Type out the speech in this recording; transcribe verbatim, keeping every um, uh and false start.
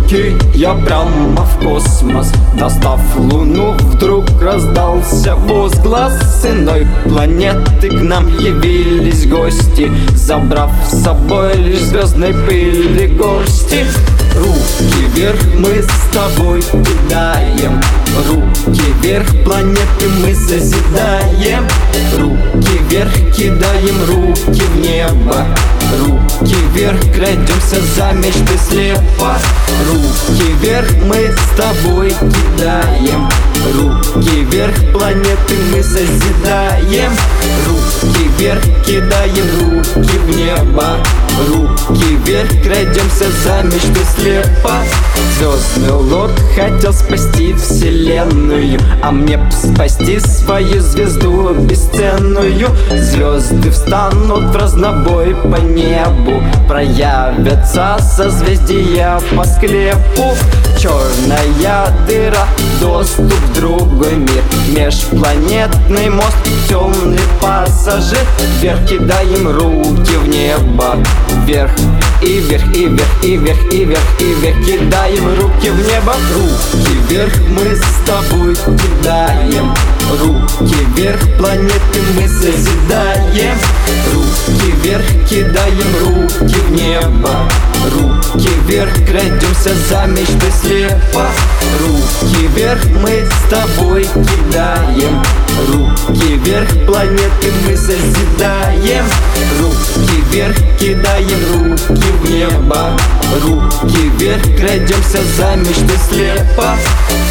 Руки я прямо в космос, достав луну, вдруг раздался возглас: с иной планеты к нам явились гости, забрав с собой лишь звездной пыли горсти. Руки вверх мы с тобой кидаем, руки вверх планеты мы созидаем. Руки вверх кидаем, руки в небо, руки вверх крадемся за мечты слепо. Руки вверх мы с тобой кидаем, руки вверх планеты мы созидаем. Руки вверх кидаем, руки в небо, руки вверх крадемся за мечты слепо. Звездный лорд хотел спасти вселенную, а мне б спасти свою звезду бесценную. Звезды встанут в разнобой по небу, проявятся созвездия по склепу. Черная дыра, доступ в другой мир, межпланетный мост, темный пассажир. Вверх кидаем руки в небо, вверх и вверх, и вверх, и вверх, и вверх, и вверх кидаем руки в небо. Руки вверх мы с тобой кидаем, руки вверх планеты мы созидаем. Руки вверх кидаем, руки в небо, руки вверх крадемся за мечты слепо. Руки вверх мы с тобой кидаем, руки вверх планеты мы созидаем. Руки вверх кидаем, руки в небо, руки вверх крадемся за мечты слепо.